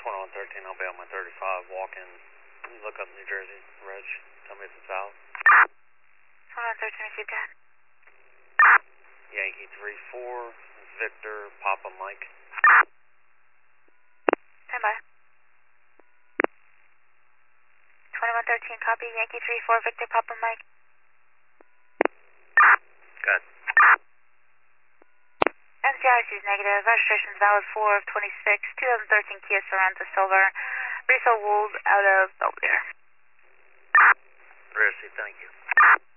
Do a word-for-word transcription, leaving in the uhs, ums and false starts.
twenty-one thirteen, I'll be on my thirty-five walking. Look up New Jersey, Reg. Tell me if it's out. twenty-one thirteen, received that. Yankee three four, Victor, Papa Mike. Stand by. twenty-one thirteen, copy. Yankee three four, Victor, Papa Mike. Good. M C I C is negative. Registration is valid four of twenty-six. twenty thirteen Kia Sorento Silver. Resale Wold out of Belvedere. Rissy, thank you.